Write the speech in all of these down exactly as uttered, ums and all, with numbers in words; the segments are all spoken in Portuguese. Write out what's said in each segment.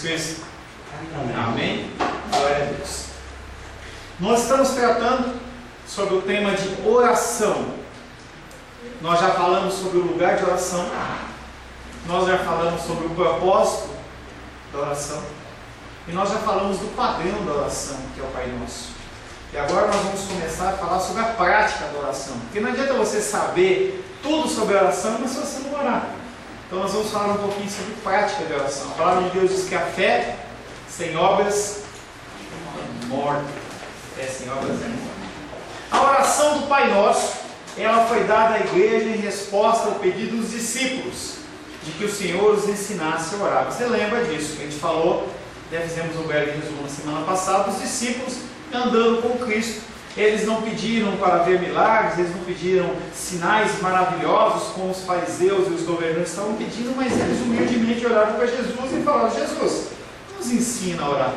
Cristo? Amém. Amém? Glória a Deus. Nós estamos tratando sobre o tema de oração. Nós já falamos sobre o lugar de oração. Nós já falamos sobre o propósito da oração. E nós já falamos do padrão da oração, que é o Pai Nosso. E agora nós vamos começar a falar sobre a prática da oração. Porque não adianta você saber tudo sobre a oração, mas se você não orar. Então nós vamos falar um pouquinho sobre a prática da oração. A palavra de Deus diz que a fé sem obras é morta. Fé sem obras é morta. A oração do Pai Nosso, ela foi dada à igreja em resposta ao pedido dos discípulos, de que o Senhor os ensinasse a orar. Você lembra disso, que a gente falou, já fizemos um breve resumo na semana passada, os discípulos andando com Cristo. Eles não pediram para ver milagres, eles não pediram sinais maravilhosos como os fariseus e os governantes estavam pedindo, mas eles humildemente oraram para Jesus e falaram: Jesus, nos ensina a orar.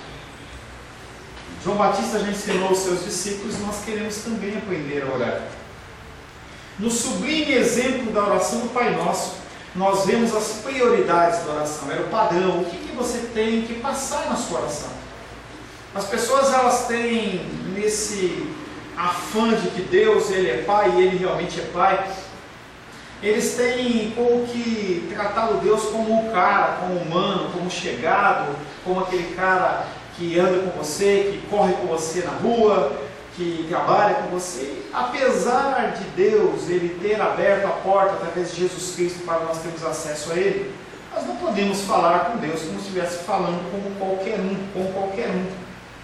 João Batista já ensinou aos seus discípulos, nós queremos também aprender a orar. No sublime exemplo da oração do Pai Nosso, nós vemos as prioridades da oração, era o padrão, o que, que você tem que passar na sua oração. As pessoas, elas têm nesse afã de que Deus, Ele é Pai e Ele realmente é Pai, eles têm como que tratado Deus como um cara, como humano, como chegado, como aquele cara que anda com você, que corre com você na rua, que trabalha com você. Apesar de Deus, Ele ter aberto a porta através de Jesus Cristo para nós termos acesso a Ele, nós não podemos falar com Deus como se estivesse falando com qualquer um, com qualquer um.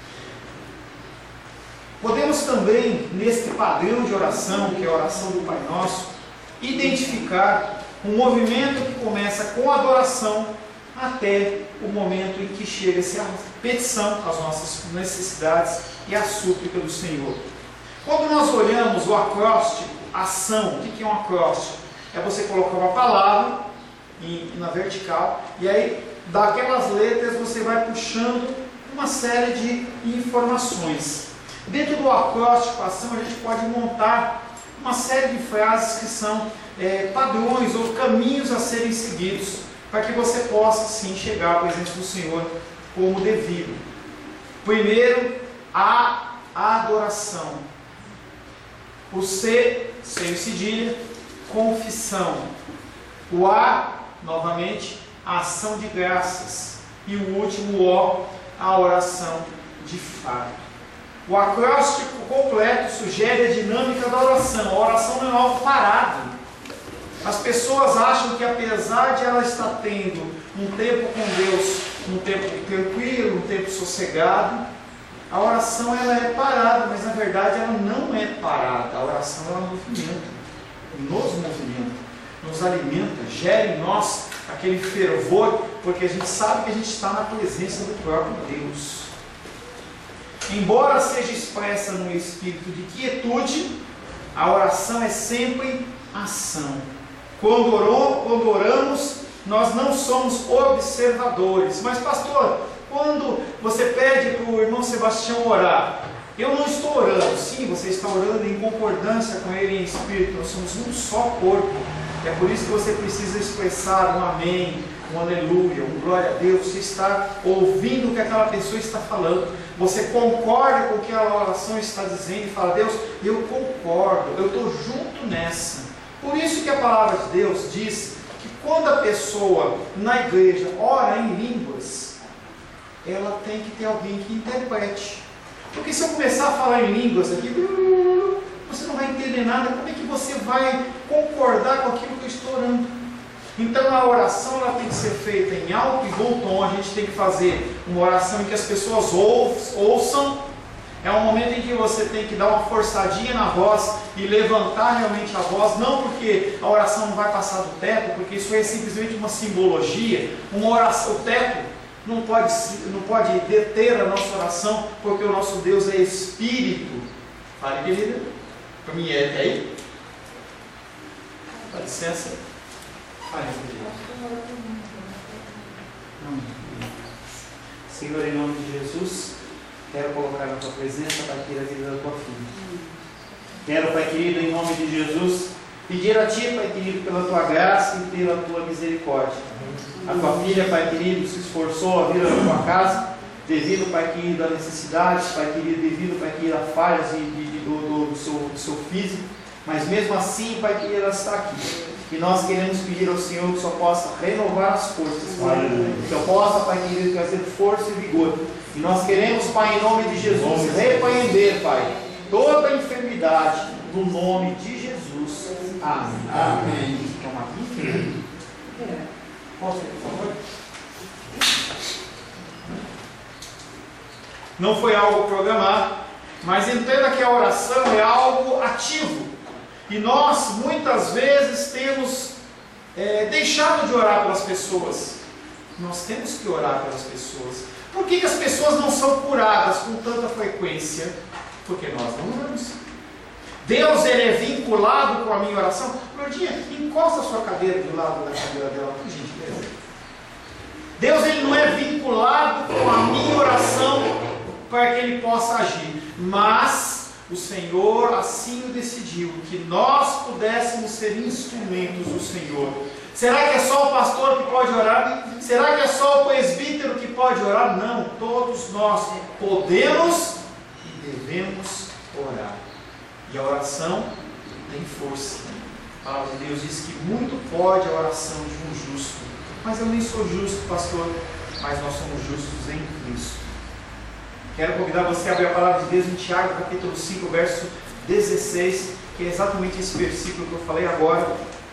Podemos também, neste padrão de oração, que é a oração do Pai Nosso, identificar um movimento que começa com a adoração até o momento em que chega-se a petição, as nossas necessidades e a súplica do Senhor. Quando nós olhamos o acróstico, ação, o que é um acróstico? É você colocar uma palavra em, na vertical e aí daquelas letras você vai puxando uma série de informações. Dentro do acróstico, ação, a gente pode montar uma série de frases que são é, padrões ou caminhos a serem seguidos, para que você possa sim chegar à presença do Senhor como devido. Primeiro, a adoração. O C, sem cedilha, confissão. O A, novamente, a ação de graças. E o último O, a oração de fato. O acróstico completo sugere a dinâmica da oração. A oração não é algo parado. As pessoas acham que apesar de ela estar tendo um tempo com Deus, um tempo tranquilo, um tempo sossegado, a oração ela é parada, mas na verdade ela não é parada. A oração ela movimenta, nos movimenta, nos alimenta, gera em nós aquele fervor, porque a gente sabe que a gente está na presença do próprio Deus. Embora seja expressa num espírito de quietude, a oração é sempre ação. Quando, orou, quando oramos, nós não somos observadores. Mas pastor, quando você pede para o irmão Sebastião orar, eu não estou orando. Sim, você está orando em concordância com ele em espírito. Nós somos um só corpo. É por isso que você precisa expressar um amém, um aleluia, um glória a Deus. Você está ouvindo o que aquela pessoa está falando. Você concorda com o que a oração está dizendo e fala: Deus, eu concordo, eu estou junto nessa. Por isso que a palavra de Deus diz que quando a pessoa na igreja ora em línguas, ela tem que ter alguém que interprete. Porque se eu começar a falar em línguas aqui, você não vai entender nada. Como é que você vai concordar com aquilo que eu estou orando? Então a oração ela tem que ser feita em alto e bom tom. A gente tem que fazer uma oração em que as pessoas ouçam. É um momento em que você tem que dar uma forçadinha na voz e levantar realmente a voz, não porque a oração não vai passar do teto, porque isso é simplesmente uma simbologia. Uma oração, o teto não pode, não pode deter a nossa oração, porque o nosso Deus é Espírito. Fale, querida. Para mim é aí. Dá licença. Fale, querida. Senhor, em nome de Jesus, quero colocar na tua presença, Pai querido, a vida da tua filha. Quero, Pai querido, em nome de Jesus, pedir a Ti, Pai querido, pela tua graça e pela tua misericórdia. A tua filha, Pai querido, se esforçou a vir à tua casa, devido, Pai querido, a necessidades, Pai querido, devido, Pai querido, a falhas de, de, de, do, do, do, seu, do seu físico, mas mesmo assim, Pai querido, ela está aqui. E nós queremos pedir ao Senhor que só possa renovar as forças, Pai. Que eu possa, Pai querido, trazer força e vigor. E nós queremos, Pai, em nome de Jesus, repreender, Pai, toda a enfermidade, no nome de Jesus. Amém. Amém. Quer uma aqui? Posso, por favor? Não foi algo programado, mas entenda que a oração é algo ativo. E nós, muitas vezes, temos é, deixado de orar pelas pessoas. Nós temos que orar pelas pessoas. Por que, que as pessoas não são curadas com tanta frequência? Porque nós não oramos. Deus, ele é vinculado com a minha oração. Lourdinha, encosta a sua cadeira do lado da cadeira dela, por gentileza. Deus, ele não é vinculado com a minha oração para que ele possa agir. Mas o Senhor assim o decidiu, que nós pudéssemos ser instrumentos do Senhor. Será que é só o pastor que pode orar? Será que é só o presbítero que pode orar? Não, todos nós podemos e devemos orar. E a oração tem força. A palavra de Deus diz que muito pode a oração de um justo. Mas eu nem sou justo, pastor, mas nós somos justos em Cristo. Quero convidar você a abrir a palavra de Deus em Tiago, capítulo cinco, verso dezesseis, que é exatamente esse versículo que eu falei agora.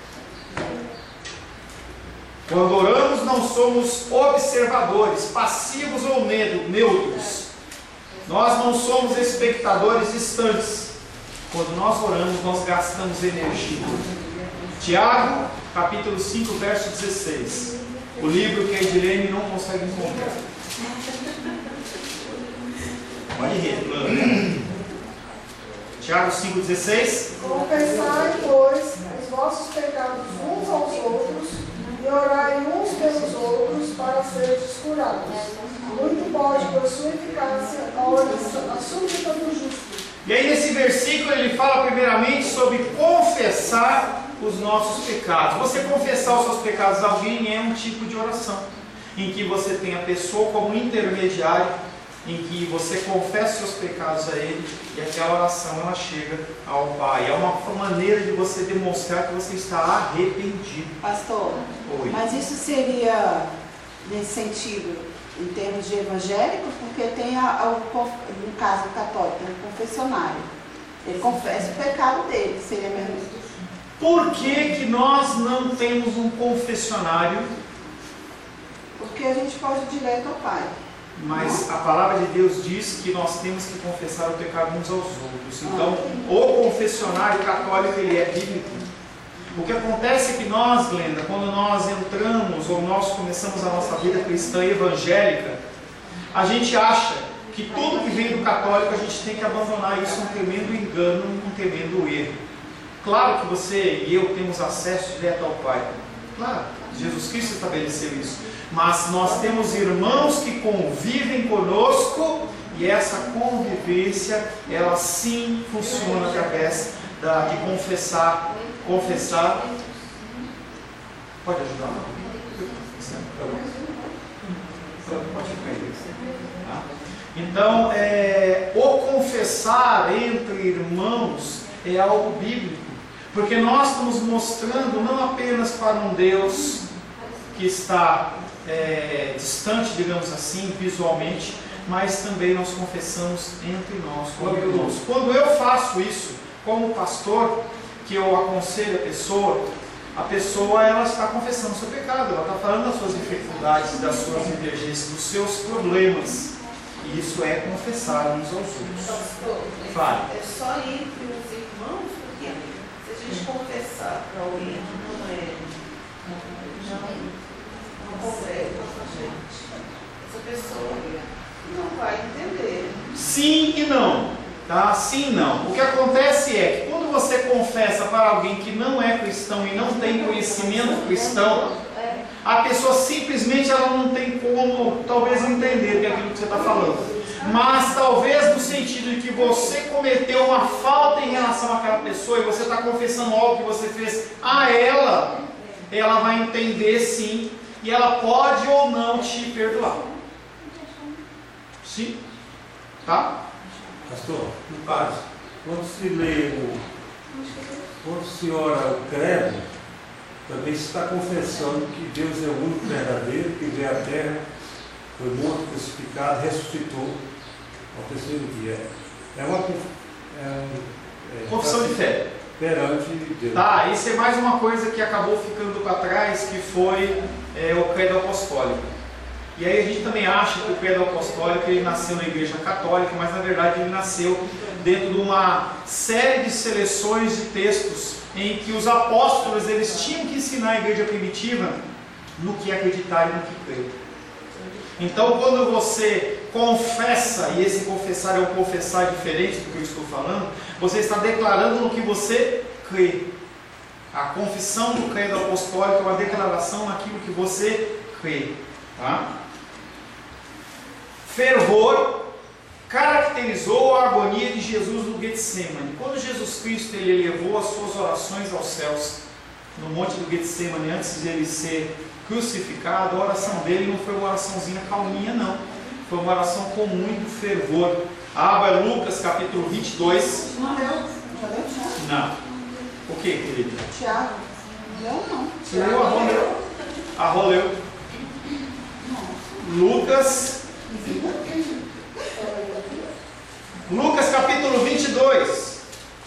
Quando oramos, não somos observadores, passivos ou neutros. Nós não somos espectadores distantes. Quando nós oramos, nós gastamos energia. Tiago, capítulo cinco, verso dezesseis. O livro que a Edilene não consegue encontrar. Pode rir. Tiago cinco, dezesseis. Confessai, pois, os vossos pecados uns aos outros e orai uns pelos outros para seres curados. Muito pode, por sua eficácia, a oração, a súplica do justo. E aí nesse versículo ele fala primeiramente sobre confessar os nossos pecados. Você confessar os seus pecados a alguém é um tipo de oração, em que você tem a pessoa como intermediário, em que você confessa os seus pecados a ele, e aquela oração ela chega ao Pai. É uma maneira de você demonstrar que você está arrependido. Pastor, Oi. Mas isso seria nesse sentido em termos de evangélico, porque tem a, a, no caso católico, tem um confessionário. Ele confessa o pecado dele, seria mesmo. Por que que nós não temos um confessionário? Porque a gente pode ir direto ao Pai. Mas a palavra de Deus diz que nós temos que confessar o pecado uns aos outros. Então, o confessionário católico, ele é bíblico. O que acontece é que nós, Glenda, quando nós entramos ou nós começamos a nossa vida cristã evangélica, a gente acha que tudo que vem do católico a gente tem que abandonar. Isso é um tremendo engano, um tremendo erro. Claro que você e eu temos acesso direto ao Pai. Claro, Jesus Cristo estabeleceu isso. Mas nós temos irmãos que convivem conosco e essa convivência, ela sim funciona através da, de confessar, confessar. Pode ajudar? Pode ficar aí. Tá? Então, é, o confessar entre irmãos é algo bíblico, porque nós estamos mostrando não apenas para um Deus que está É, distante, digamos assim, visualmente, mas também nós confessamos entre nós, como irmãos. Quando eu faço isso, como pastor, que eu aconselho a pessoa, a pessoa ela está confessando o seu pecado, ela está falando das suas dificuldades, das suas divergências, dos seus problemas. E isso é confessar uns aos outros. Pastor, Fale. É só entre os irmãos, porque se a gente confessar para alguém que não é, não consegue com a gente, essa pessoa não vai entender. Sim e não, tá? Sim e não. O que acontece é que quando você confessa para alguém que não é cristão e não tem conhecimento cristão, a pessoa simplesmente ela não tem como, talvez, entender aquilo que você está falando. Mas talvez no sentido de que você cometeu uma falta em relação àquela pessoa e você está confessando algo que você fez a ela, ela vai entender sim. e ela pode ou não te perdoar. Sim? Tá? Pastor, no caso, quando se lê o. Quando se ora o credo, também se está confessando que Deus é o único verdadeiro, que veio à terra, foi morto, crucificado, ressuscitou ao terceiro dia. É uma é, é, confissão de fé. Perante Deus. Tá, isso é mais uma coisa que acabou ficando para trás, que foi é, o credo apostólico. E aí a gente também acha que o credo apostólico ele nasceu na igreja católica, mas na verdade ele nasceu dentro de uma série de seleções de textos em que os apóstolos eles tinham que ensinar a igreja primitiva no que acreditar e no que crer. Então quando você confessa, e esse confessar é um confessar diferente do que eu estou falando, você está declarando no que você crê. A confissão do credo apostólico é uma declaração naquilo que você crê. Tá? Fervor caracterizou a agonia de Jesus no Getsemane. Quando Jesus Cristo ele elevou as suas orações aos céus no monte do Getsemane antes de ele ser crucificado, a oração dele não foi uma oraçãozinha calminha, não. Foi uma oração com muito fervor. Abra Lucas capítulo vinte e dois. Não leu? Já leu Tiago? Não. O que, querido? Tiago? Não leu, não. Você leu a roleu? A roleu. Lucas. Lucas capítulo vinte e dois.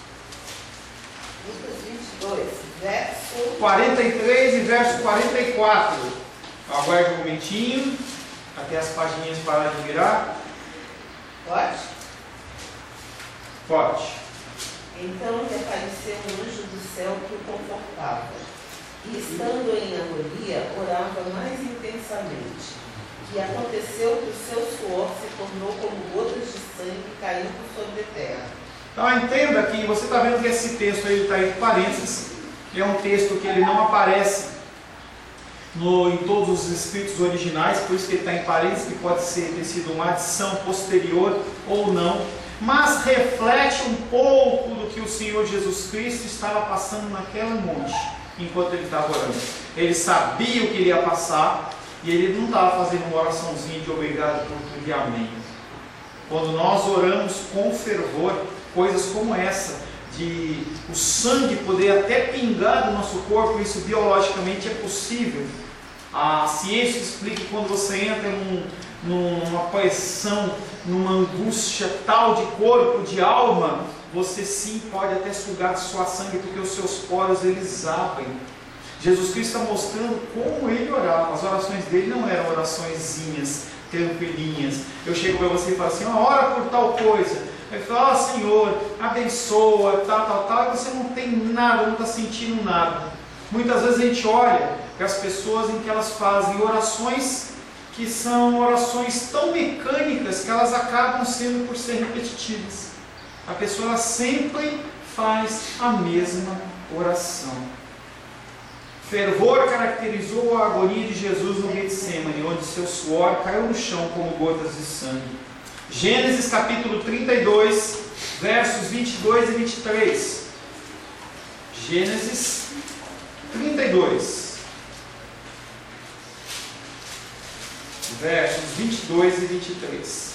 Lucas vinte e dois, verso quarenta e três e verso quarenta e quatro. Aguarde um momentinho, até as paginhas pararem de virar. Pode? Pode. Então lhe apareceu um anjo do céu que o confortava, e estando em agonia, orava mais intensamente. E aconteceu que o seu suor se tornou como gotas de sangue caindo sobre a terra. Então entenda que você está vendo que esse texto aí está entre parênteses. É um texto que ele não aparece no, em todos os escritos originais, por isso que ele está em parênteses, que pode ser, ter sido uma adição posterior ou não, mas reflete um pouco do que o Senhor Jesus Cristo estava passando naquele monte, enquanto ele estava orando. Ele sabia o que ele ia passar, e ele não estava fazendo uma oraçãozinha de obrigado por tudo e amém. Quando nós oramos com fervor, coisas como essa, de o sangue poder até pingar do nosso corpo, isso biologicamente é possível. A ciência explica que quando você entra num, numa pressão, numa angústia tal de corpo, de alma, você sim pode até sugar sua sangue, porque os seus poros eles abrem. Jesus Cristo está mostrando como ele orava. As orações dele não eram oraçõezinhas, tranquilinhas. Eu chego para você e falo assim, oh, ora por tal coisa. Ele fala, oh, Senhor, abençoa, tal, tal, tal. E você não tem nada, não está sentindo nada. Muitas vezes a gente olha para as pessoas em que elas fazem orações que são orações tão mecânicas que elas acabam sendo por ser repetitivas. A pessoa ela sempre faz a mesma oração. Fervor caracterizou a agonia de Jesus no Getsemane, onde seu suor caiu no chão como gotas de sangue. Gênesis capítulo trinta e dois, versos vinte e dois e vinte e três. Gênesis trinta e dois, versos vinte e dois e vinte e três.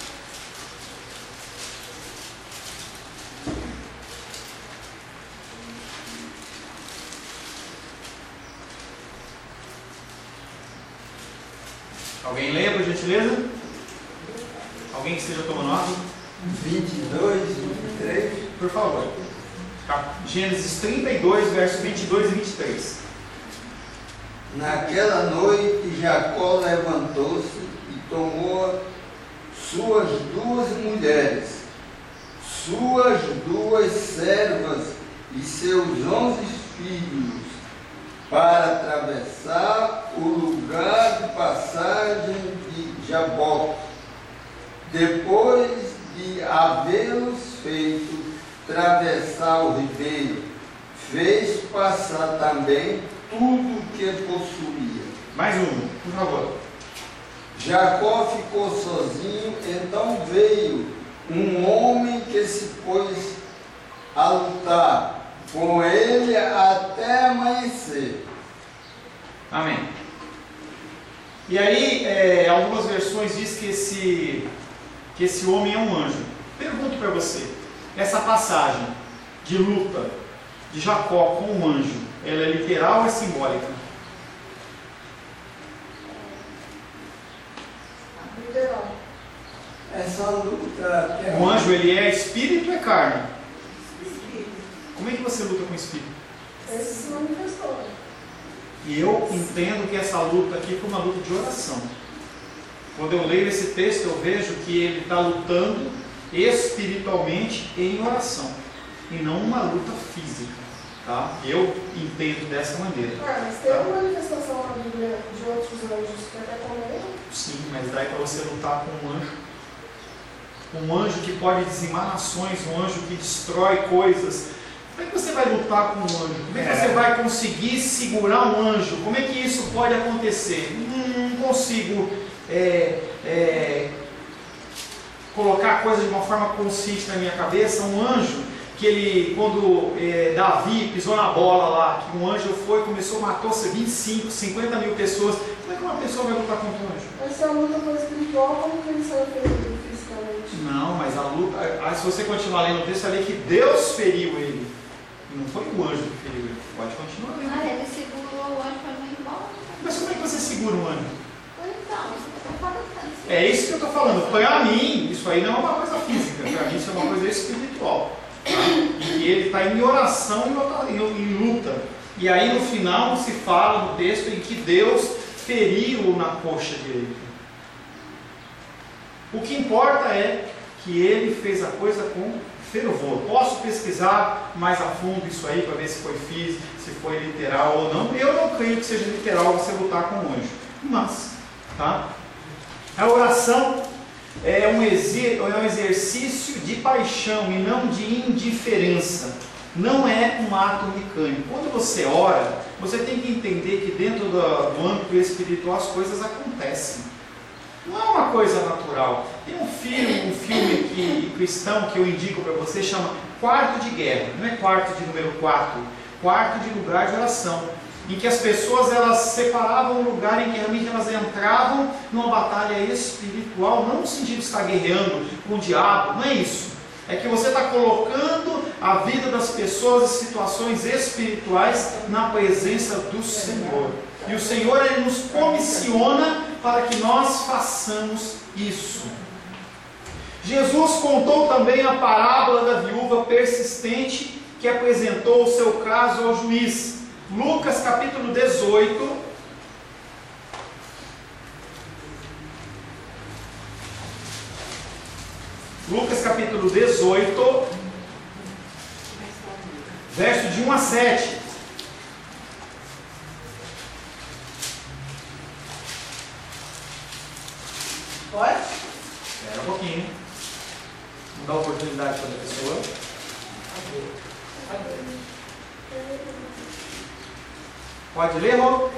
Alguém leia, por gentileza? Alguém que esteja tomando nota? vinte e dois, vinte e três. Por favor. Gênesis trinta e dois, versos vinte e dois e vinte e três. Naquela noite, Jacó levantou-se e tomou suas duas mulheres, suas duas servas e seus onze filhos, para atravessar o lugar de passagem de Jaboque. Depois de havê-los feito atravessar o ribeiro, fez passar também tudo o que possuía. Mais um, por favor. Jacó ficou sozinho, então veio um homem que se pôs a lutar com ele até amanhecer. Amém. E aí, é, algumas versões diz que esse, que esse homem é um anjo. Pergunto para você, essa passagem de luta de Jacó com um anjo, ela é literal ou é simbólica? Literal. Essa luta... é O anjo, ele é espírito ou é carne? Como é que você luta com o espírito? Esse se manifestou. E eu entendo que essa luta aqui foi uma luta de oração. Quando eu leio esse texto, eu vejo que ele está lutando espiritualmente em oração, e não uma luta física. Tá? Eu entendo dessa maneira. Ah, mas tem uma manifestação na Bíblia de outros anjos que até comentam. Sim, mas daí para você lutar com um anjo, um anjo que pode dizimar nações, um anjo que destrói coisas. Como é que você vai lutar com um anjo? Como é que você vai conseguir segurar um anjo? Como é que isso pode acontecer? Hum, não consigo é, é, colocar a coisa de uma forma consciente na minha cabeça. Um anjo que ele, quando é, Davi pisou na bola lá, que um anjo foi, começou, matou vinte e cinco, cinquenta mil pessoas. Como é que uma pessoa vai lutar contra um anjo? Mas se a luta for espiritual, como que ele saiu ferido fisicamente? Não, mas a luta, se você continuar lendo o texto, vai ver que Deus feriu ele. E não foi o anjo que feriu ele. Pode continuar lendo. Ah, ele segurou o anjo para não ir embora. Mas como é que você segura um anjo? Então, isso que eu estou falando. É isso que eu estou falando. Para mim, isso aí não é uma coisa física. Para mim, isso é uma coisa espiritual. Tá? E ele está em oração e em luta. E aí, no final, se fala no texto em que Deus feriu na coxa direita. O que importa é que ele fez a coisa com fervor. Posso pesquisar mais a fundo isso aí para ver se foi físico, se foi literal ou não. Eu não creio que seja literal você lutar com um anjo. Mas, tá? A oração é um, exer, é um exercício de paixão e não de indiferença. Não é um ato mecânico. Quando você ora, você tem que entender que dentro do, do âmbito espiritual as coisas acontecem. Não é uma coisa natural. Tem um filme, um filme que, cristão que eu indico para você, chama Quarto de Guerra. Não é quarto de número quatro, quarto de lugar de oração. Em que as pessoas elas separavam um lugar em que realmente elas entravam numa batalha espiritual, não no sentido de estar guerreando com o diabo, não é isso. É que você está colocando a vida das pessoas em situações espirituais na presença do Senhor. E o Senhor ele nos comissiona para que nós façamos isso. Jesus contou também a parábola da viúva persistente que apresentou o seu caso ao juiz. Lucas capítulo dezoito. Lucas capítulo dezoito, verso de um a sete. Pode? Espera um pouquinho. Vamos dar oportunidade para a pessoa. Pode ler, Rô?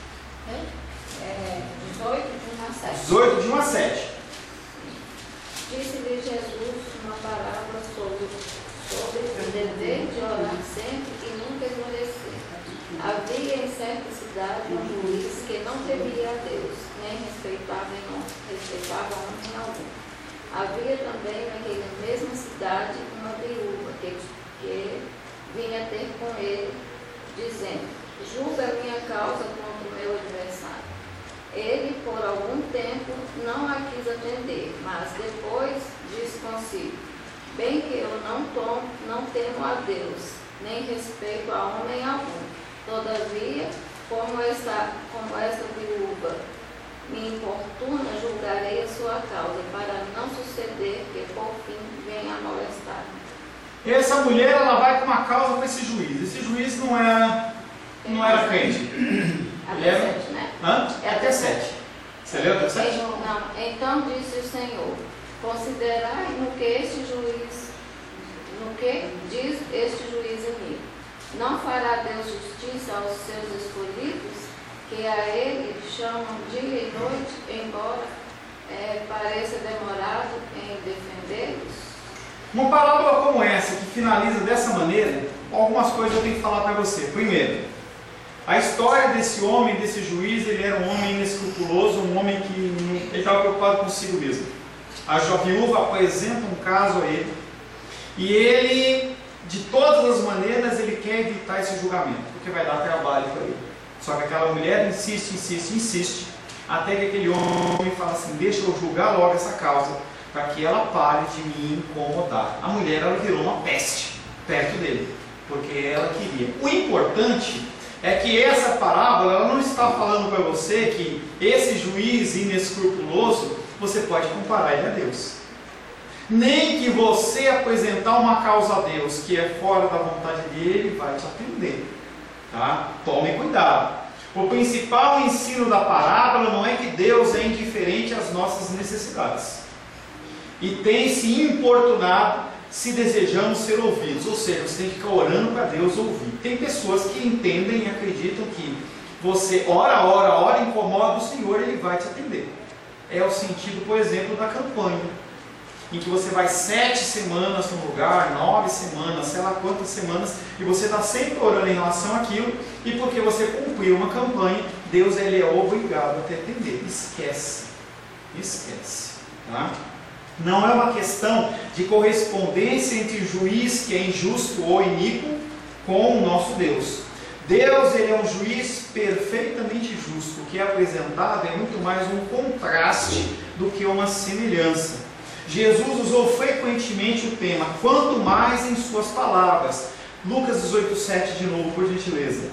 É, dezoito de um a sete. dezoito de um a sete. Disse-lhe Jesus uma parábola sobre, sobre o dever de orar sempre e nunca esmorecer. Havia em certa cidade um juiz que não temia a Deus, nem respeitava, não respeitava homem algum. Havia também naquela mesma cidade uma viúva que, que vinha ter com ele, dizendo: julga a minha causa contra o meu adversário. Ele, por algum tempo, não a quis atender, mas depois disse consigo: bem que eu não, tomo, não temo a Deus, nem respeito a homem algum. Todavia, como esta, como esta viúva me importuna, julgarei a sua causa, para não suceder que por fim venha a molestar-me. Essa mulher ela vai com uma causa para esse juiz. Esse juiz não era, não era crente. Até era... sete, né? Hã? É até sete. Você leu até sete? Não. Então disse o Senhor: considerai no que este juiz, no que diz este juiz iníquo. Não fará Deus justiça aos seus escolhidos, que a ele chamam dia e noite, embora é, pareça demorado em defendê-los? Uma parábola como essa, que finaliza dessa maneira, algumas coisas eu tenho que falar para você. Primeiro, A história desse homem, desse juiz, ele era um homem inescrupuloso, um homem que ele estava preocupado consigo mesmo. A viúva apresenta um caso a ele, e ele, de todas as maneiras, ele quer evitar esse julgamento, porque vai dar trabalho para ele. Só que aquela mulher insiste, insiste, insiste, até que aquele homem fala assim: deixa eu julgar logo essa causa, para que ela pare de me incomodar. A mulher, ela virou uma peste perto dele, porque ela queria. O importante é que essa parábola, ela não está falando para você que esse juiz inescrupuloso, você pode comparar ele a Deus. Nem que você apresentar uma causa a Deus que é fora da vontade dele, ele vai te atender. Tá? Tome cuidado. O principal ensino da parábola não é que Deus é indiferente às nossas necessidades e tem se importunado se desejamos ser ouvidos. Ou seja, você tem que ficar orando para Deus ouvir. Tem pessoas que entendem e acreditam que você ora, ora, ora, incomoda o Senhor e Ele vai te atender. É o sentido, por exemplo, da campanha, em que você vai sete semanas num lugar, nove semanas, sei lá quantas semanas, e você está sempre orando em relação àquilo, e porque você cumpriu uma campanha, Deus ele é obrigado a te atender. Esquece, esquece, tá? Não é uma questão de correspondência entre o juiz que é injusto ou iníquo com o nosso Deus. Deus ele é um juiz perfeitamente justo. O que é apresentado é muito mais um contraste do que uma semelhança. Jesus usou frequentemente o tema quanto mais em suas palavras. Lucas dezoito, sete de novo, por gentileza.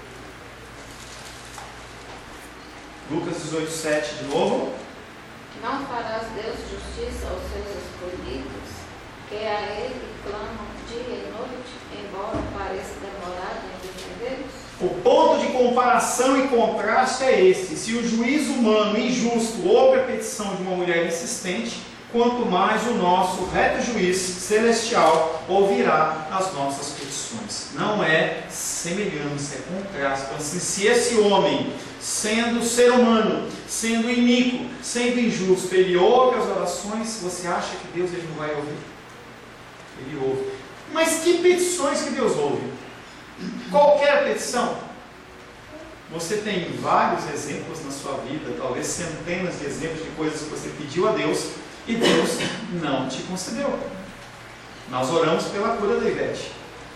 Lucas dezoito, sete de novo. Não farás Deus justiça aos seus escolhidos, que a Ele clamam dia e noite, embora pareça demorado em defendê-los? O ponto de comparação e contraste é esse. Se o juiz humano injusto ouve a petição de uma mulher insistente, quanto mais o nosso reto juiz celestial ouvirá as nossas petições. Não é semelhança, é contraste. Então, assim, se esse homem, sendo ser humano, sendo iníquo, sendo injusto, ele ouve as orações, você acha que Deus ele não vai ouvir? Ele ouve. Mas que petições que Deus ouve? Qualquer petição. Você tem vários exemplos na sua vida, talvez centenas de exemplos de coisas que você pediu a Deus e Deus não te concedeu. Nós oramos pela cura da Ivete.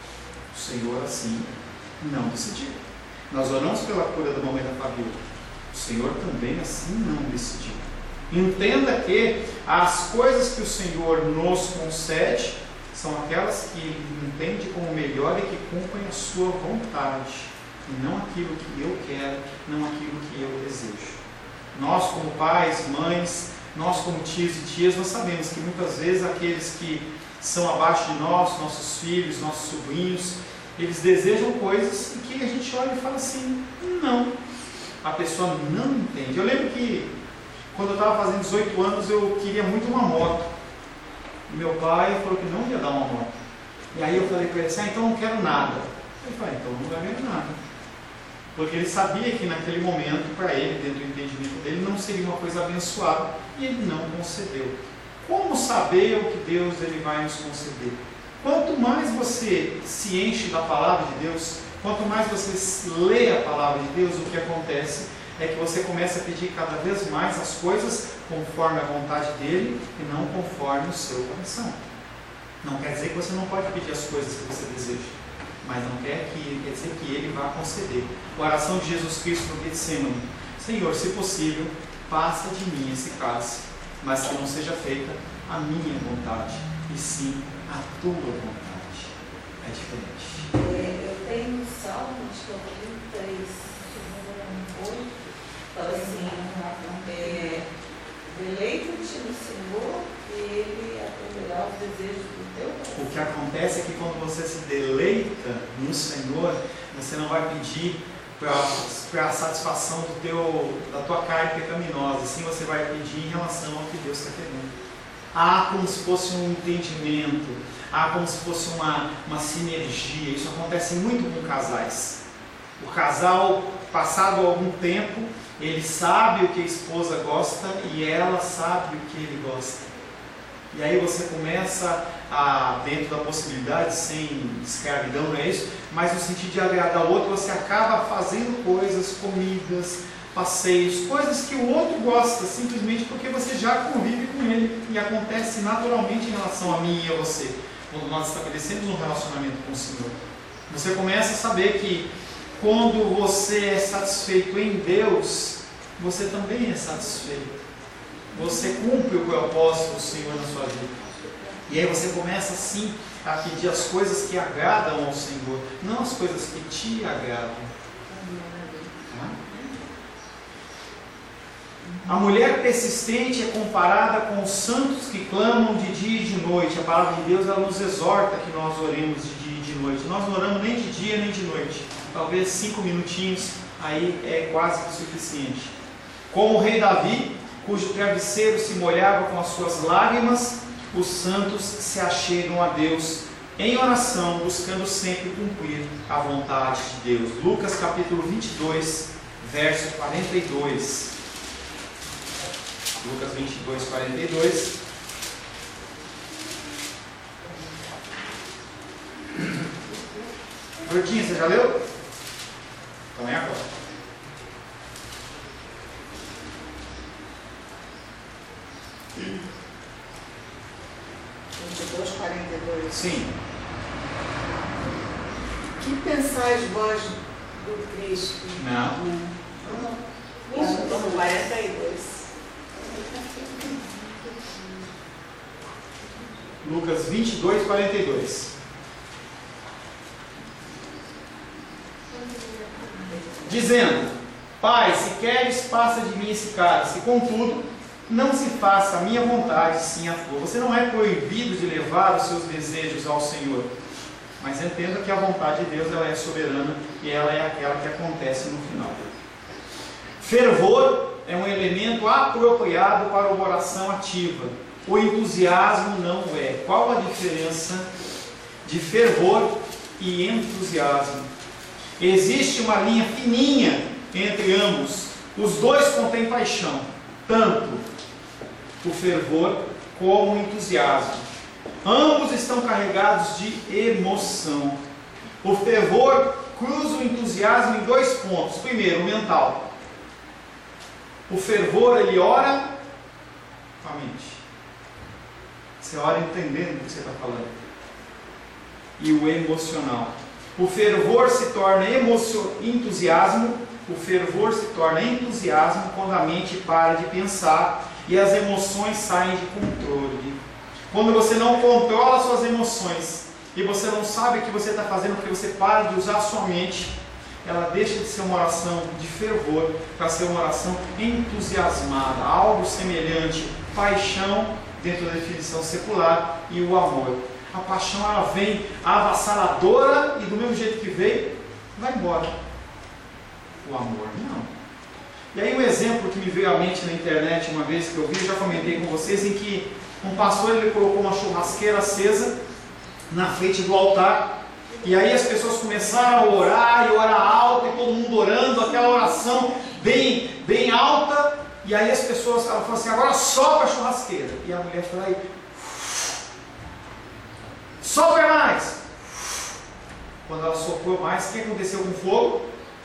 O Senhor assim não decidiu. Nós oramos pela cura da mamãe da Fabiola. O Senhor também assim não decidiu. Entenda que as coisas que o Senhor nos concede são aquelas que Ele entende como melhor e que cumprem a sua vontade, e não aquilo que eu quero, não aquilo que eu desejo. Nós como pais, mães, nós como tios e tias, nós sabemos que muitas vezes aqueles que são abaixo de nós, nossos filhos, nossos sobrinhos, eles desejam coisas e que a gente olha e fala assim, não. A pessoa não entende. Eu lembro que quando eu estava fazendo dezoito anos, eu queria muito uma moto. Meu pai falou que não ia dar uma moto. E aí eu falei para ele assim, ah, então eu não quero nada. Ele falou, então não vai ganhar nada. Porque ele sabia que naquele momento, para ele, dentro do entendimento dele, não seria uma coisa abençoada. E ele não concedeu. Como saber o que Deus ele vai nos conceder? Quanto mais você se enche da palavra de Deus, quanto mais você lê a palavra de Deus, o que acontece é que você começa a pedir cada vez mais as coisas conforme a vontade dele e não conforme o seu coração. Não quer dizer que você não pode pedir as coisas que você deseja, mas não quer, que, quer dizer que ele vá conceder. A oração de Jesus Cristo no Getsemane: Senhor, se possível, passa de mim esse cálice, mas que não seja feita a minha vontade, e sim a tua vontade. É diferente. É, eu tenho um salmo, acho que é o trinta e três, oito, fala assim, é, deleita-te no Senhor e Ele atenderá os desejos do teu coração. O que acontece é que quando você se deleita no Senhor, você não vai pedir para a satisfação do teu, da tua carne pecaminosa, sim você vai pedir em relação ao que Deus está querendo. Há como se fosse um entendimento, há como se fosse uma, uma sinergia. Isso acontece muito com casais. O casal, passado algum tempo, ele sabe o que a esposa gosta e ela sabe o que ele gosta. E aí você começa a, dentro da possibilidade, sem escravidão, não é isso? Mas no sentido de agradar o outro, você acaba fazendo coisas, comidas, passeios, coisas que o outro gosta, simplesmente porque você já convive com ele. E acontece naturalmente em relação a mim e a você, quando nós estabelecemos um relacionamento com o Senhor. Você começa a saber que quando você é satisfeito em Deus, você também é satisfeito. Você cumpre o propósito do Senhor na sua vida. E aí você começa assim a pedir as coisas que agradam ao Senhor, não as coisas que te agradam. A mulher persistente é comparada com os santos que clamam de dia e de noite. A palavra de Deus, ela nos exorta que nós oremos de dia e de noite. Nós não oramos nem de dia nem de noite. Talvez cinco minutinhos, aí é quase o suficiente. Como o rei Davi, cujo travesseiro se molhava com as suas lágrimas, os santos se achegam a Deus em oração, buscando sempre cumprir a vontade de Deus. Lucas capítulo vinte e dois, verso quarenta e dois. Lucas vinte e dois, quarenta e dois. Brutinho, você já leu? Então é agora. vinte e dois, quarenta e dois. Sim. Que pensais vós do Cristo? Não. Isso, no quarenta e dois. Lucas vinte e dois, quarenta e dois. Dizendo: Pai, se queres, passa de mim esse cálice, contudo, não se faça a minha vontade, sim a tua. Você não é proibido de levar os seus desejos ao Senhor, mas entenda que a vontade de Deus, ela é soberana e ela é aquela que acontece no final. Fervor é um elemento apropriado para uma oração ativa. O entusiasmo não é. Qual a diferença de fervor e entusiasmo? Existe uma linha fininha entre ambos. Os dois contêm paixão, tanto o fervor como o entusiasmo. Ambos estão carregados de emoção. O fervor cruza o entusiasmo em dois pontos. Primeiro, o mental. O fervor, ele ora com a mente. Você ora entendendo o que você está falando. E o emocional. O fervor se torna emocio... entusiasmo. O fervor se torna entusiasmo quando a mente para de pensar e as emoções saem de controle. Quando você não controla suas emoções e você não sabe o que você está fazendo porque você para de usar a sua mente, ela deixa de ser uma oração de fervor para ser uma oração entusiasmada, algo semelhante, paixão dentro da definição secular e o amor. A paixão, ela vem avassaladora e do mesmo jeito que veio, vai embora. O amor não. E aí um exemplo que me veio à mente na internet uma vez que eu vi, eu já comentei com vocês, em que um pastor, ele colocou uma churrasqueira acesa na frente do altar, e aí as pessoas começaram a orar, e orar alto, e todo mundo orando, aquela oração bem, bem alta, e aí as pessoas, ela falou assim, agora sopra a churrasqueira, e a mulher falou aí, sopra mais. Quando ela soprou mais, o que aconteceu com o fogo?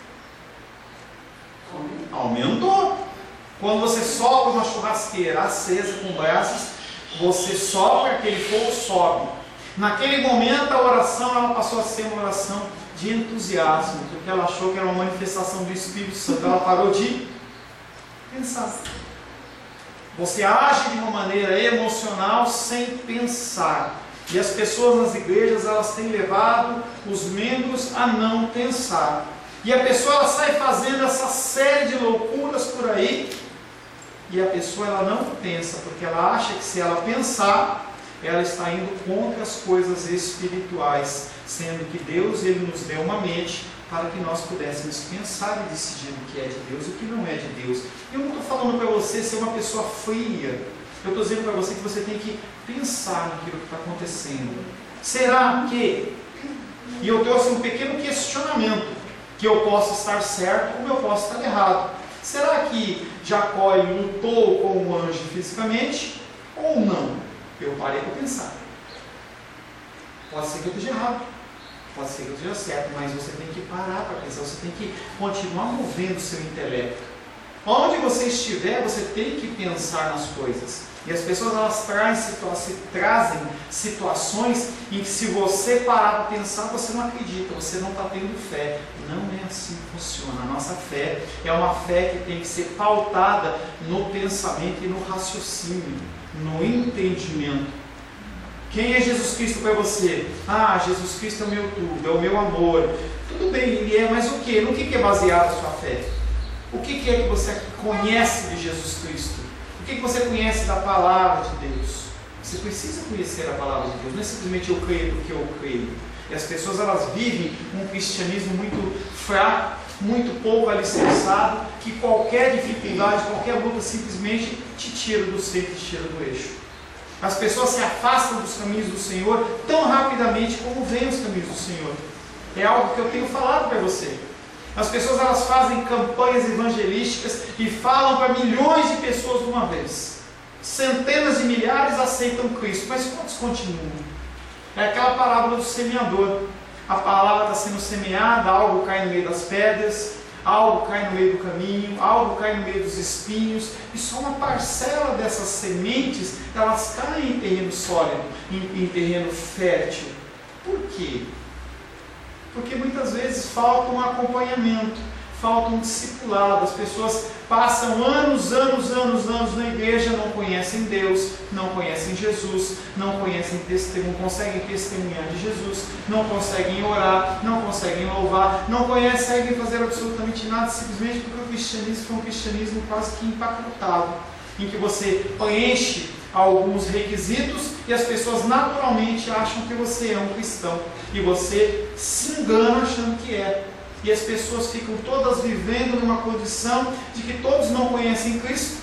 Aumentou. Quando você sopra uma churrasqueira acesa com brasas, você sopra, aquele fogo sobe. Naquele momento a oração, ela passou a ser uma oração de entusiasmo, porque ela achou que era uma manifestação do Espírito Santo. Ela parou de pensar. Você age de uma maneira emocional sem pensar. E as pessoas nas igrejas, elas têm levado os membros a não pensar. E a pessoa, ela sai fazendo essa série de loucuras por aí, e a pessoa, ela não pensa, porque ela acha que se ela pensar, ela está indo contra as coisas espirituais, sendo que Deus, ele nos deu uma mente para que nós pudéssemos pensar e decidir o que é de Deus e o que não é de Deus. Eu não estou falando para você ser uma pessoa fria, eu estou dizendo para você que você tem que pensar naquilo que está acontecendo. Será que? E eu trouxe um pequeno questionamento, que eu posso estar certo como eu posso estar errado. Será que Jacó lutou com o anjo fisicamente ou não? Eu parei para pensar. Pode ser que eu esteja errado, pode ser que eu esteja certo, mas você tem que parar para pensar, você tem que continuar movendo o seu intelecto. Onde você estiver, você tem que pensar nas coisas. E as pessoas elas trazem, situa trazem situações em que, se você parar para pensar, você não acredita, você não está tendo fé. Não é assim que funciona. A nossa fé é uma fé que tem que ser pautada no pensamento e no raciocínio, no entendimento. Quem é Jesus Cristo para você? Ah, Jesus Cristo é o meu tudo, é o meu amor. Tudo bem, ele é, mas o que? No que é baseada a sua fé? O que é que você conhece de Jesus Cristo? O que você conhece da palavra de Deus? Você precisa conhecer a palavra de Deus. Não é simplesmente eu creio porque eu creio. E as pessoas elas vivem um cristianismo muito fraco, muito pouco alicerçado, que qualquer dificuldade, qualquer luta simplesmente te tira do centro, te tira do eixo. As pessoas se afastam dos caminhos do Senhor tão rapidamente como vêm os caminhos do Senhor. É algo que eu tenho falado para você. As pessoas elas fazem campanhas evangelísticas e falam para milhões de pessoas de uma vez. Centenas de milhares aceitam Cristo, mas quantos continuam? É aquela parábola do semeador. A palavra está sendo semeada, algo cai no meio das pedras, algo cai no meio do caminho, algo cai no meio dos espinhos, e só uma parcela dessas sementes elas caem em terreno sólido, em, em terreno fértil. Por quê? Porque muitas vezes falta um acompanhamento, falta um discipulado. As pessoas passam anos, anos, anos, anos na igreja, não conhecem Deus, não conhecem Jesus, não conhecem testemunho, não conseguem testemunhar de Jesus, não conseguem orar, não conseguem louvar, não conseguem fazer absolutamente nada, simplesmente porque o cristianismo foi um cristianismo quase que empacotado, em que você preenche alguns requisitos e as pessoas naturalmente acham que você é um cristão e você se engana achando que é. E as pessoas ficam todas vivendo numa condição de que todos não conhecem Cristo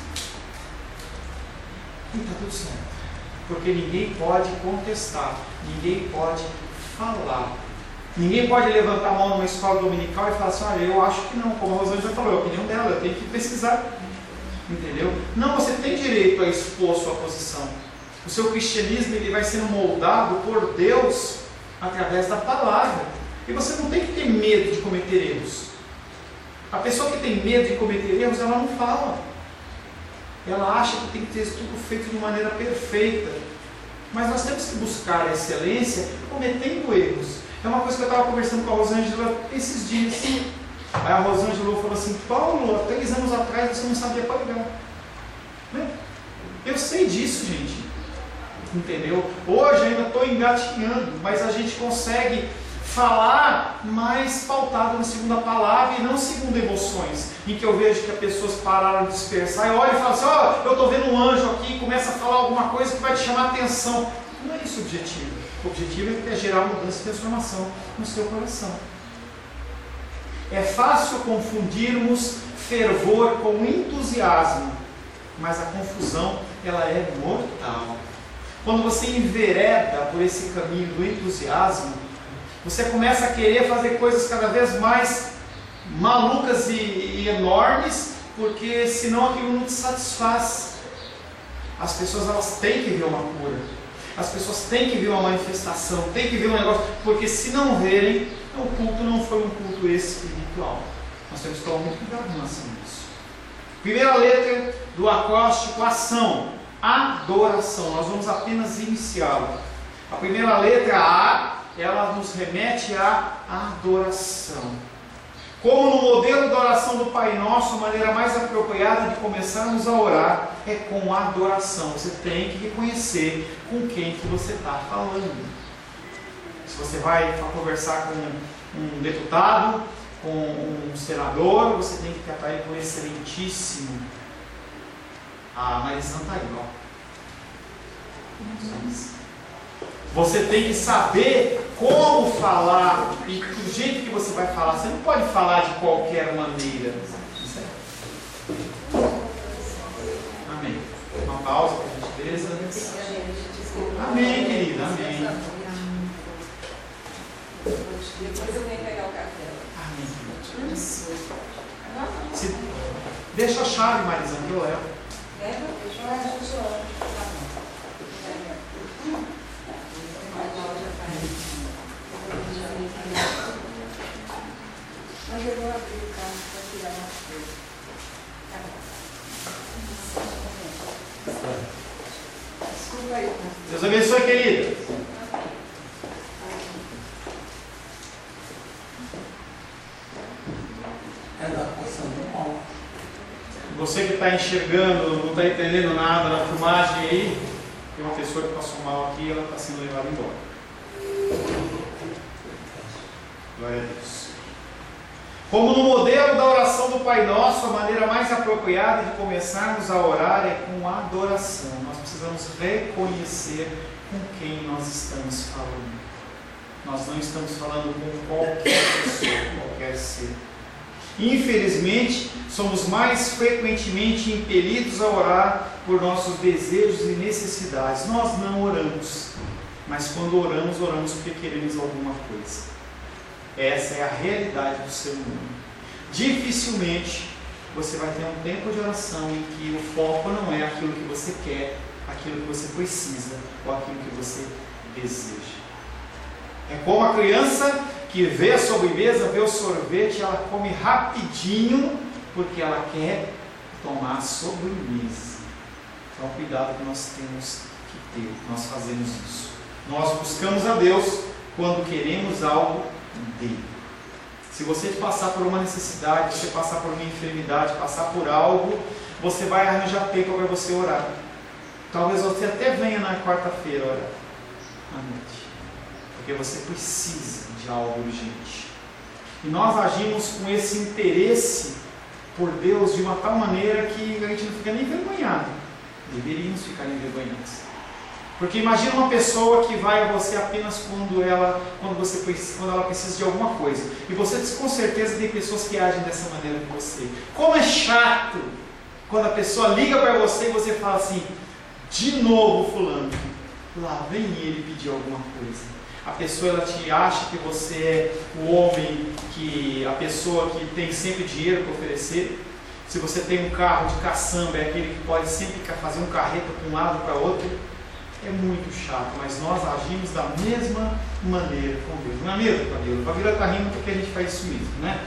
e está tudo certo, porque ninguém pode contestar, ninguém pode falar, ninguém pode levantar a mão numa escola dominical e falar assim: olha, eu acho que não, como a Rosângela falou, é a opinião dela, eu tenho que pesquisar. Entendeu? Não, você tem direito a expor sua posição. O seu cristianismo ele vai sendo moldado por Deus através da palavra. E você não tem que ter medo de cometer erros. A pessoa que tem medo de cometer erros, ela não fala. Ela acha que tem que ter tudo feito de maneira perfeita. Mas nós temos que buscar a excelência cometendo erros. É uma coisa que eu estava conversando com a Rosângela esses dias. Aí a Rosângela falou assim: Paulo, há três anos atrás você não sabia pregar. Eu sei disso, gente. Entendeu? Hoje ainda estou engatinhando, mas a gente consegue falar mais pautado na segunda palavra e não segundo emoções, em que eu vejo que as pessoas pararam de dispersar e olha e fala assim: ó, oh, eu estou vendo um anjo aqui e começa a falar alguma coisa que vai te chamar a atenção. Não é isso o objetivo. O objetivo é gerar mudança e transformação no seu coração. É fácil confundirmos fervor com entusiasmo, mas a confusão ela é mortal. Quando você envereda por esse caminho do entusiasmo, você começa a querer fazer coisas cada vez mais malucas e, e enormes, porque senão aquilo não te satisfaz. As pessoas elas têm que ver uma cura, as pessoas têm que ver uma manifestação, têm que ver um negócio, porque se não verem, o culto não foi um culto espiritual. Nós temos que tomar muito cuidado em relação a isso. Primeira letra do acróstico: ação, adoração. Nós vamos apenas iniciá-la. A primeira letra, A, ela nos remete à adoração. Como no modelo da oração do Pai Nosso, a maneira mais apropriada de começarmos a orar é com adoração. Você tem que reconhecer com quem que você está falando. Se você vai conversar com um deputado, com um senador, você tem que tratar ele com excelentíssimo. A Marisã está aí, ó. Você tem que saber como falar e do jeito que você vai falar. Você não pode falar de qualquer maneira. Amém. Uma pausa, por gentileza. Amém, querida. Amém. Depois eu venho pegar o café. Amém. Se... Deixa a chave, Marisã, que eu levo. Leva? Deixa eu levar. Deus abençoe, querida. É da poção do mal. Você que está enxergando, não está entendendo nada na filmagem aí, tem uma pessoa que passou mal aqui e ela está sendo levada embora. Glória a Deus. Como no modelo da oração do Pai Nosso, a maneira mais apropriada de começarmos a orar é com adoração. Nós precisamos reconhecer com quem nós estamos falando. Nós não estamos falando com qualquer pessoa, qualquer ser. Infelizmente, somos mais frequentemente impelidos a orar por nossos desejos e necessidades. Nós não oramos, mas quando oramos, oramos porque queremos alguma coisa. Essa é a realidade do ser humano. Dificilmente você vai ter um tempo de oração em que o foco não é aquilo que você quer, aquilo que você precisa ou aquilo que você deseja. É como a criança que vê a sobremesa, vê o sorvete, ela come rapidinho porque ela quer tomar a sobremesa. Então, cuidado que nós temos que ter, nós fazemos isso. Nós buscamos a Deus quando queremos algo dele. Se você passar por uma necessidade, você passar por uma enfermidade, passar por algo, você vai arranjar tempo para você orar. Talvez você até venha na quarta-feira orar à noite, porque você precisa de algo urgente. E nós agimos com esse interesse por Deus de uma tal maneira que a gente não fica nem envergonhado. Deveríamos ficar envergonhados. Porque imagina uma pessoa que vai a você apenas quando ela, quando você, quando ela precisa de alguma coisa. E você com certeza tem pessoas que agem dessa maneira com você. Como é chato quando a pessoa liga para você e você fala assim: de novo fulano, lá vem ele pedir alguma coisa. A pessoa ela te acha que você é o homem, que a pessoa que tem sempre dinheiro para oferecer. Se você tem um carro de caçamba, é aquele que pode sempre fazer um carreto para um lado para outro. É muito chato, mas nós agimos da mesma maneira com Deus. Não é mesmo, Camila? A Camila está rindo porque a gente faz isso mesmo, né?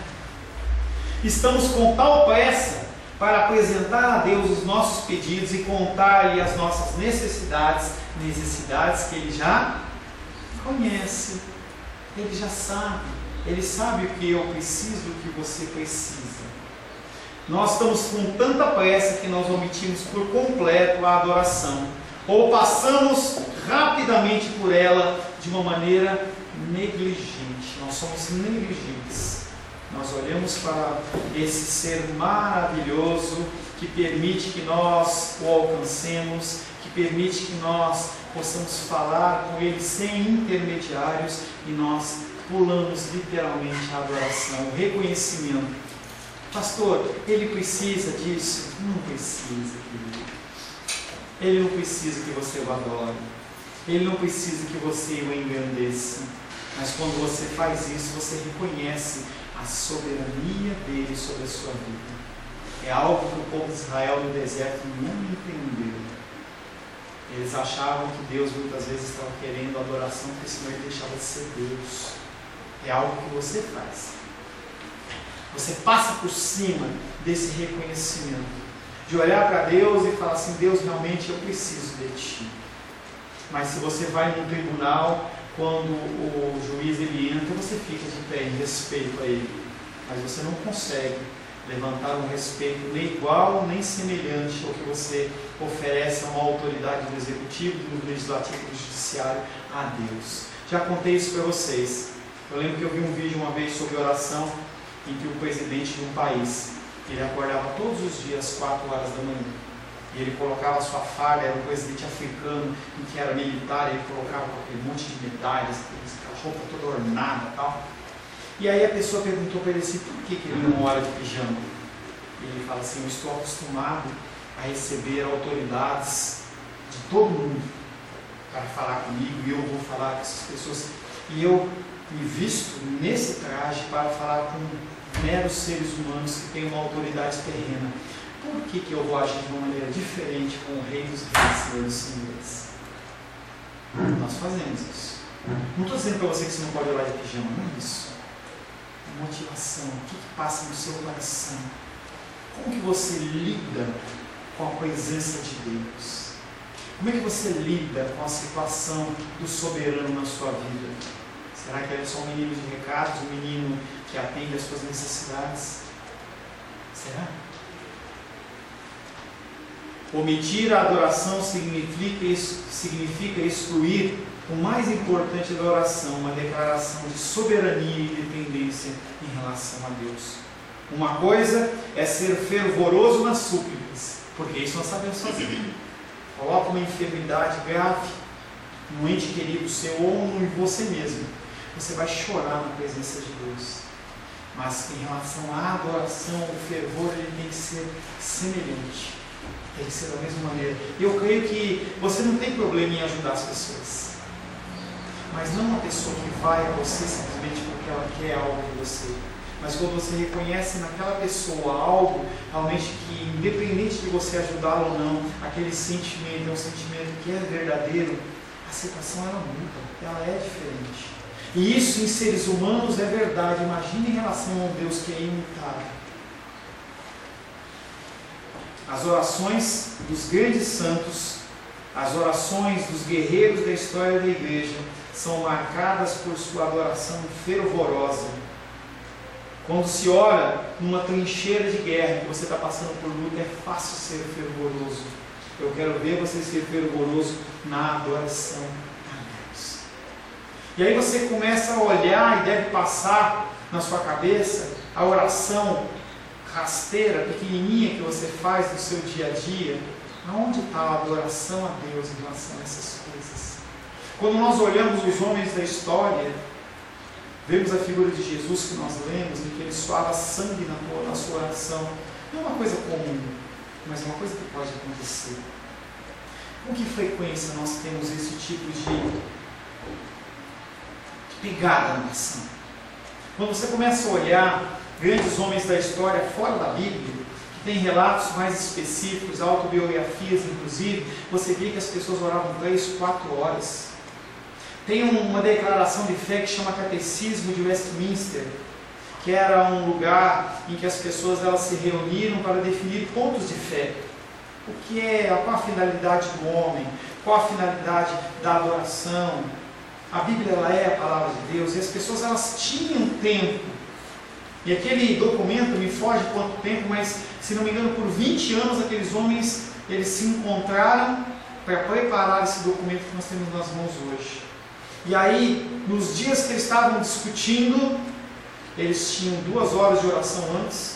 Estamos com tal pressa para apresentar a Deus os nossos pedidos e contar-lhe as nossas necessidades, necessidades que Ele já conhece, Ele já sabe, Ele sabe o que eu preciso, o que você precisa. Nós estamos com tanta pressa que nós omitimos por completo a adoração, ou passamos rapidamente por ela de uma maneira negligente. Nós somos negligentes. Nós olhamos para esse ser maravilhoso que permite que nós o alcancemos, que permite que nós possamos falar com Ele sem intermediários, e nós pulamos literalmente a adoração, o reconhecimento. Pastor, ele precisa disso? Não precisa, querido. Ele não precisa que você o adore. Ele não precisa que você o engrandeça. Mas quando você faz isso, você reconhece a soberania dele sobre a sua vida. É algo que o povo de Israel no deserto não entendeu. Eles achavam que Deus muitas vezes estava querendo adoração, porque senão ele deixava de ser Deus. É algo que você faz. Você passa por cima desse reconhecimento, de olhar para Deus e falar assim: Deus, realmente eu preciso de Ti. Mas se você vai no tribunal, quando o juiz ele entra, você fica de pé em respeito a ele. Mas você não consegue levantar um respeito nem igual, nem semelhante ao que você oferece a uma autoridade do executivo, do legislativo, do judiciário, a Deus. Já contei isso para vocês. Eu lembro que eu vi um vídeo uma vez sobre oração, em que o presidente de um país, ele acordava todos os dias às quatro horas da manhã, e ele colocava a sua farda, era um presidente africano, em que era militar, ele colocava aquele monte de medalhas, a roupa toda ornada e tal. E aí a pessoa perguntou para ele assim: por que, que ele não ora de pijama? E ele fala assim: eu estou acostumado a receber autoridades de todo mundo para falar comigo, e eu vou falar com essas pessoas, e eu me visto nesse traje para falar com meros seres humanos que têm uma autoridade terrena. Por que, que eu vou agir de uma maneira diferente com o Rei dos Reis, Senhor dos Senhores? Nós fazemos isso. Não estou dizendo para você que você não pode orar de pijama, não é isso. É motivação. O que, que passa no seu coração? Como que você lida com a presença de Deus? Como é que você lida com a situação do soberano na sua vida? Será que ele é só um menino de recados, um menino que atende às suas necessidades? Será? Omitir a adoração significa, significa excluir o mais importante da oração, uma declaração de soberania e dependência em relação a Deus. Uma coisa é ser fervoroso nas súplicas, porque isso nós sabemos fazer. Coloca uma enfermidade grave, um ente querido seu ou em você mesmo. Você vai chorar na presença de Deus. Mas em relação à adoração, o fervor ele tem que ser semelhante. Tem que ser da mesma maneira. Eu creio que você não tem problema em ajudar as pessoas. Mas não uma pessoa que vai a você simplesmente porque ela quer algo de você. Mas quando você reconhece naquela pessoa algo, realmente que, independente de você ajudá-la ou não, aquele sentimento é um sentimento que é verdadeiro, a situação ela muda, ela é diferente. E isso em seres humanos é verdade. Imagine em relação a um Deus que é imutável. As orações dos grandes santos, as orações dos guerreiros da história da igreja, são marcadas por sua adoração fervorosa. Quando se ora numa trincheira de guerra, que você está passando por luta, é fácil ser fervoroso. Eu quero ver você ser fervoroso na adoração a Deus. E aí você começa a olhar e deve passar na sua cabeça a oração rasteira, pequenininha que você faz no seu dia a dia. Aonde está a adoração a Deus em relação a essas coisas? Quando nós olhamos os homens da história, vemos a figura de Jesus que nós lemos, em que ele suava sangue na, na sua oração. Não é uma coisa comum, mas é uma coisa que pode acontecer. Com que frequência nós temos esse tipo de, de pegada na oração? Quando você começa a olhar grandes homens da história fora da Bíblia, que tem relatos mais específicos, autobiografias inclusive, você vê que as pessoas oravam três, quatro horas. Tem uma declaração de fé que chama Catecismo de Westminster, que era um lugar em que as pessoas elas se reuniram para definir pontos de fé. O que é, qual a finalidade do homem, qual a finalidade da adoração. A Bíblia ela é a palavra de Deus e as pessoas elas tinham tempo. E aquele documento, me foge quanto tempo, mas se não me engano por vinte anos aqueles homens eles se encontraram para preparar esse documento que nós temos nas mãos hoje. E aí, nos dias que eles estavam discutindo, eles tinham duas horas de oração antes,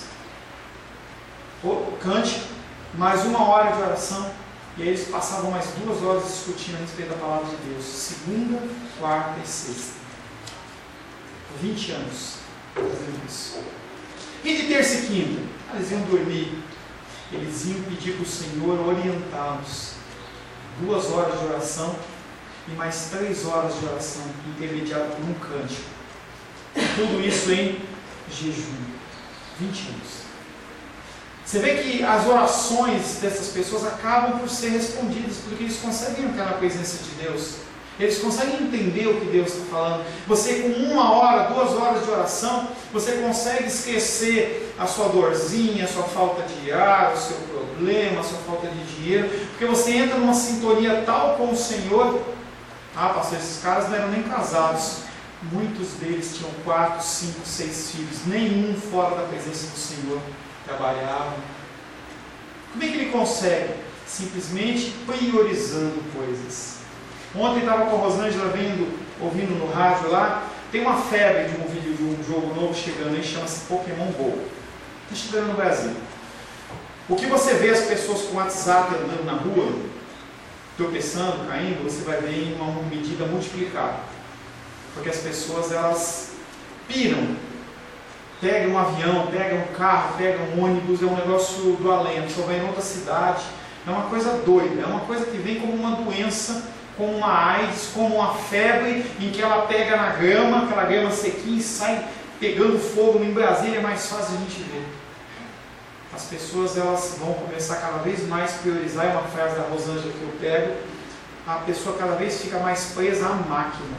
o cântico, mais uma hora de oração, e aí eles passavam mais duas horas discutindo a respeito da palavra de Deus, segunda, quarta e sexta. vinte anos fazendo isso. E de terça e quinta? Eles iam dormir, eles iam pedir para o Senhor orientá-los. Duas horas de oração, e mais três horas de oração, intermediado por um cântico. Tudo isso em jejum. vinte anos. Você vê que as orações dessas pessoas acabam por ser respondidas, porque eles conseguem entrar na presença de Deus. Eles conseguem entender o que Deus está falando. Você com uma hora, duas horas de oração, você consegue esquecer a sua dorzinha, a sua falta de ar, o seu problema, a sua falta de dinheiro, porque você entra numa sintonia tal com o Senhor. Ah, pastor, esses caras não eram nem casados. Muitos deles tinham quatro, cinco, seis filhos. Nenhum fora da presença do Senhor trabalhava. Como é que ele consegue? Simplesmente priorizando coisas. Ontem estava com a Rosângela vendo, ouvindo no rádio lá, tem uma febre de um vídeo de um jogo novo chegando aí, chama-se Pokémon Go. Está chegando no Brasil. O que você vê as pessoas com o WhatsApp andando na rua, tropeçando, caindo, você vai ver em uma medida multiplicada. Porque as pessoas, elas piram. Pegam um avião, pegam um carro, pegam um ônibus, é um negócio do além. A pessoa vai em outra cidade. É uma coisa doida, é uma coisa que vem como uma doença, como uma AIDS, como uma febre, em que ela pega na grama, aquela grama sequinha e sai pegando fogo. Em Brasília é mais fácil a gente ver. As pessoas elas vão começar cada vez mais a priorizar, é uma frase da Rosângela que eu pego, a pessoa cada vez fica mais presa à máquina,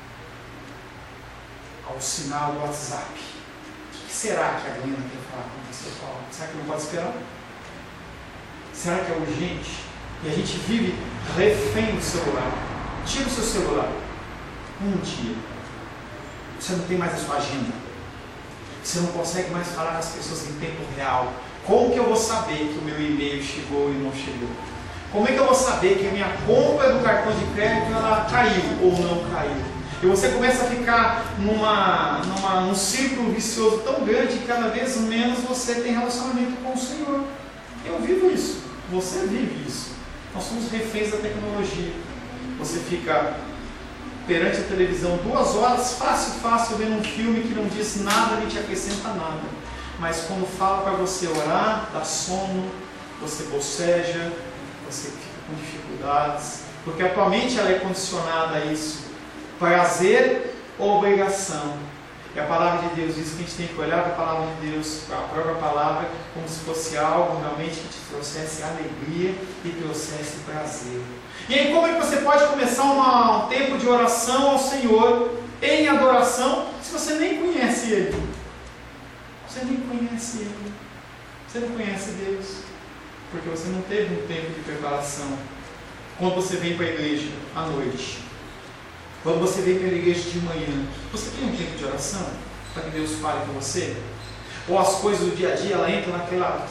ao sinal do WhatsApp. O que será que a Glenda quer falar com você, Paulo? Será que não pode esperar? Será que é urgente? E a gente vive refém do celular. Tira o seu celular. Um dia. Você não tem mais a sua agenda. Você não consegue mais falar com as pessoas em tempo real. Como que eu vou saber que o meu e-mail chegou e não chegou? Como é que eu vou saber que a minha compra do cartão de crédito ela caiu ou não caiu? E você começa a ficar numa, numa, num círculo vicioso tão grande que cada vez menos você tem relacionamento com o Senhor. Eu vivo isso. Você vive isso. Nós somos reféns da tecnologia. Você fica perante a televisão duas horas, fácil, fácil, vendo um filme que não diz nada, nem te acrescenta nada. Mas quando fala para você orar, dá sono, você boceja, você fica com dificuldades. Porque a tua mente ela é condicionada a isso. Prazer ou obrigação. E a palavra de Deus diz que a gente tem que olhar para a palavra de Deus, para a própria palavra, como se fosse algo realmente que te trouxesse alegria e trouxesse prazer. E aí como é que você pode começar uma, um tempo de oração ao Senhor, em adoração, se você nem conhece Ele? Você nem conhece Ele. Você não conhece Deus. Porque você não teve um tempo de preparação. Quando você vem para a igreja à noite, quando você vem para a igreja de manhã, você tem um tempo de oração para que Deus fale com você? Ou as coisas do dia a dia, ela entra naquela...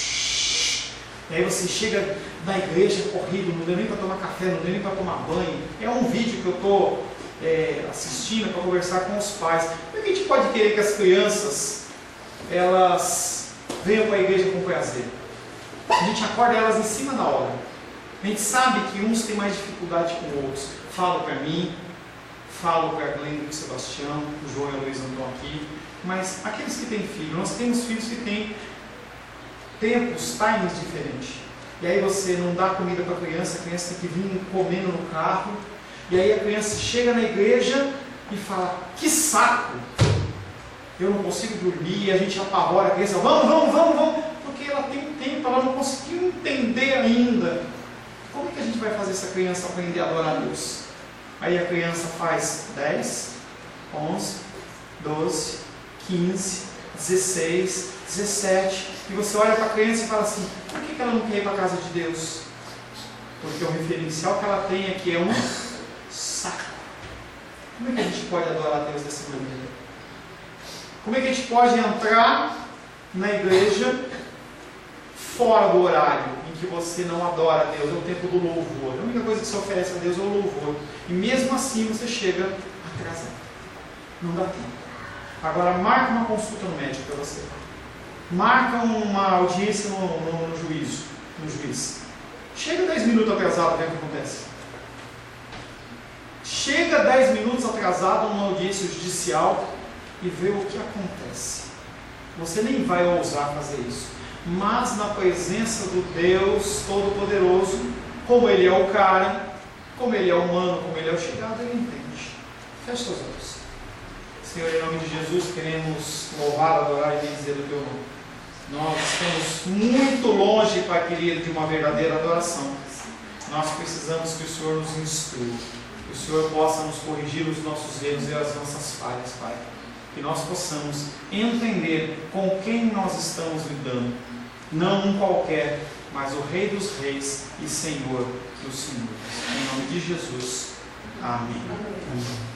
E aí você chega na igreja corrido, não deu nem para tomar café, não deu nem para tomar banho. É um vídeo que eu estou é, assistindo para conversar com os pais. Como é que a gente pode querer que as crianças elas venham para a igreja com prazer? A gente acorda elas em cima da hora. A gente sabe que uns têm mais dificuldade com outros. Falo para mim, falo para a Glenda e o Sebastião, o João e a Luísa não estão aqui, mas aqueles que têm filho, nós temos filhos que têm tempos, times diferentes. E aí você não dá comida para a criança, a criança tem que vir comendo no carro, e aí a criança chega na igreja e fala, que saco! Eu não consigo dormir, e a gente apavora a criança, vamos, vamos, vamos, vamos, porque ela tem tempo, ela não conseguiu entender ainda. Como é que a gente vai fazer essa criança aprender a adorar a Deus? Aí a criança faz dez, onze, doze, quinze, dezesseis, dezessete, e você olha para a criança e fala assim, por que ela não quer ir para a casa de Deus? Porque o referencial que ela tem aqui é um saco. Como é que a gente pode adorar a Deus dessa maneira? Como é que a gente pode entrar na igreja fora do horário em que você não adora a Deus? É o tempo do louvor. A única coisa que se oferece a Deus é o louvor. E mesmo assim você chega atrasado. Não dá tempo. Agora marca uma consulta no médico para você. Marca uma audiência no, no, no juízo, no juiz. Chega dez minutos atrasado, vê o que acontece. Chega dez minutos atrasado numa audiência judicial e vê o que acontece. Você nem vai ousar fazer isso. Mas na presença do Deus Todo-Poderoso, como Ele é o cara, como Ele é humano, como Ele é o chegado, Ele entende. Feche seus olhos. Senhor, em nome de Jesus, queremos louvar, adorar e bendizer o Teu nome. Nós estamos muito longe, Pai querido, de uma verdadeira adoração. Nós precisamos que o Senhor nos instrua, que o Senhor possa nos corrigir os nossos erros e as nossas falhas, Pai. Que nós possamos entender com quem nós estamos lidando. Não um qualquer, mas o Rei dos Reis e Senhor dos Senhores. Em nome de Jesus. Amém. Amém.